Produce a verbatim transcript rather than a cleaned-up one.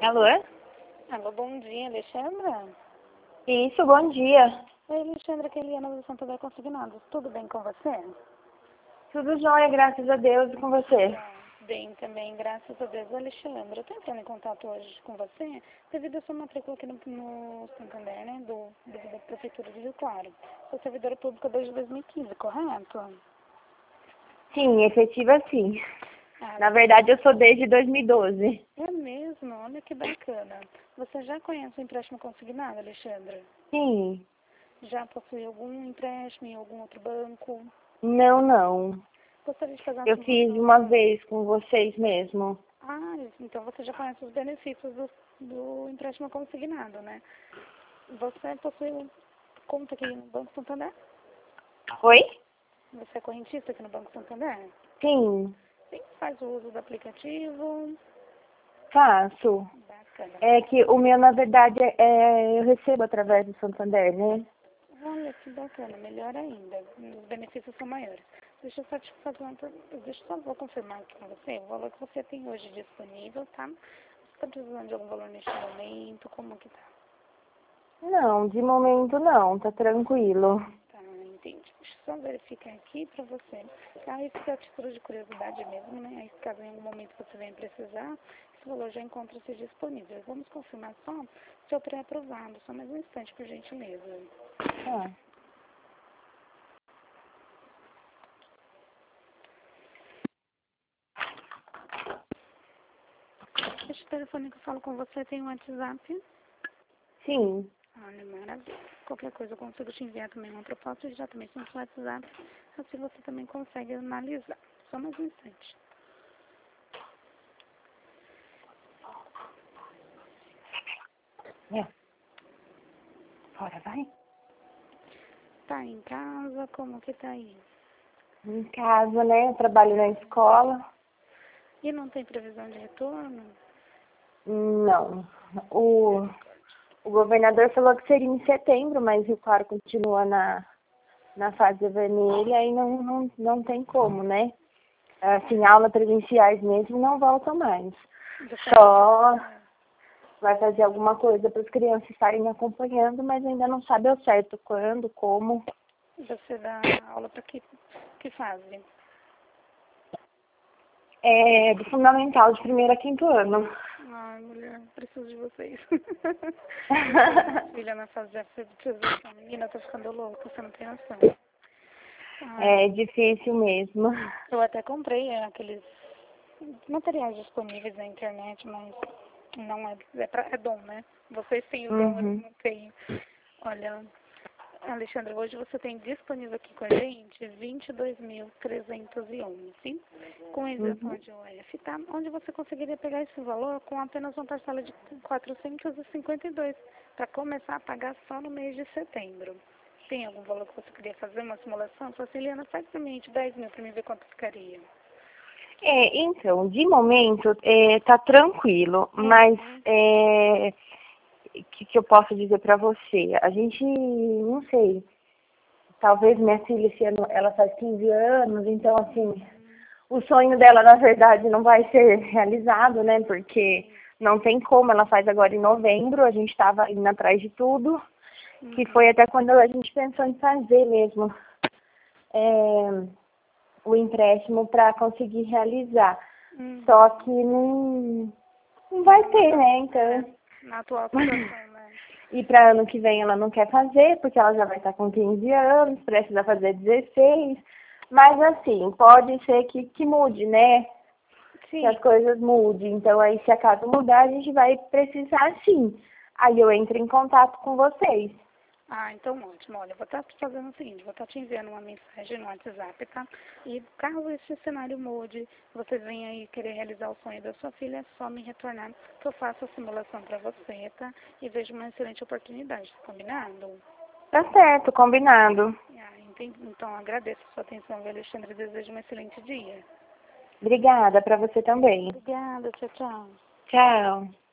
Alô? Alô, bom dia, Alexandra? Isso, bom dia. Oi, Alexandra, que é Eliana do Santander Consignados. Tudo bem com você? Tudo jóia, graças a Deus, e com você? Bem também, graças a Deus. Alexandra, eu estou entrando em contato hoje com você devido à sua matrícula aqui no, no Santander, né, do, do, da Prefeitura de Rio Claro. Sou servidora pública desde dois mil e quinze, correto? Sim, efetiva sim. Ah, Na verdade, eu sou desde dois mil e doze. é mesmo? Olha que bacana. Você já conhece o empréstimo consignado, Alexandra? Sim. Já possui algum empréstimo em algum outro banco? Não, não. Gostaria de fazer uma Eu fiz simulação uma agora? vez com vocês mesmo. Ah, então você já conhece os benefícios do, do empréstimo consignado, né? Você possui conta aqui no Banco Santander? Oi? Você é correntista aqui no Banco Santander? Sim, Sim, faz o uso do aplicativo. faço. Bacana. É que o meu, na verdade, é, eu recebo através do Santander, né? Olha que bacana, melhor ainda. Os benefícios são maiores. Deixa eu só te fazer uma pergunta. Deixa eu só vou confirmar aqui com você o valor que você tem hoje disponível, tá? Você está precisando de algum valor neste momento? Como que tá? Não, de momento não, tá tranquilo. Tá, entendi. Deixa eu só verificar aqui pra você. Ah, isso é a título de curiosidade mesmo, né? Aí, caso em algum momento você venha precisar, esse valor já encontra-se disponível. Vamos confirmar só se eu pré-aprovado. Só mais um instante, por gentileza. Tá. Este telefone que eu falo com você tem um WhatsApp? Sim. Olha, maravilha. Qualquer coisa eu consigo te enviar também uma proposta diretamente no seu WhatsApp. Assim você também consegue analisar. Só mais um instante. É. Fora, vai. Tá em casa? Como que tá aí? Em casa, né? Eu trabalho na escola. E não tem previsão de retorno? Não. O, o governador falou que seria em setembro, mas o Claro continua na, na fase vermelha e não, não, não tem como, né? Assim, aulas presenciais mesmo não voltam mais. Só vai fazer alguma coisa para as crianças estarem acompanhando, mas ainda não sabe ao certo quando, como. Você dá aula para que, que fase? É do fundamental, de primeiro a quinto ano. Ai, mulher, preciso de vocês. Minha filha na fase de alfabetização. Menina, tá ficando louca, você não tem noção. Ai, É difícil mesmo. eu até comprei é, aqueles materiais disponíveis na internet, mas não é, é, pra, é dom, né? Vocês têm o dom, eu Uhum. não tenho. Olha, Alexandre, hoje você tem disponível aqui com a gente vinte e dois mil trezentos e onze, com isenção Uhum. de O F, tá? Onde você conseguiria pegar esse valor com apenas uma parcela de quatrocentos e cinquenta e dois, para começar a pagar só no mês de setembro. Tem algum valor que você queria fazer uma simulação? Só assim, Eliana, faz pra mim de dez mil para mim ver quanto ficaria. É, então, de momento, é, tá tranquilo, mas Uhum. é, que, que eu posso dizer para você? A gente, não sei, talvez minha filha esse ano, ela faz quinze anos, então assim, o sonho dela na verdade não vai ser realizado, né? Porque não tem como, ela faz agora em novembro, a gente estava indo atrás de tudo, que Uhum. foi até quando a gente pensou em fazer mesmo é, o empréstimo para conseguir realizar. Uhum. Só que não, não vai ter, né? Então. Na atual situação, né? E para ano que vem ela não quer fazer, porque ela já vai estar com quinze anos, precisa fazer dezesseis. Mas assim, pode ser que, que mude, né? Que as Sim. coisas mudem. Então aí se acaso mudar, a gente vai precisar sim. Aí eu entro em contato com vocês. Ah, então ótimo. Olha, eu vou estar fazendo o seguinte, vou estar te enviando uma mensagem no WhatsApp, tá? E caso esse cenário mude, você venha aí querer realizar o sonho da sua filha, é só me retornar que eu faço a simulação para você, tá? E vejo uma excelente oportunidade, combinado? Tá certo, combinado. Ah, entendi. Então agradeço a sua atenção, viu, Alexandre? Desejo um excelente dia. Obrigada para você também. Obrigada, tchau, tchau. Tchau.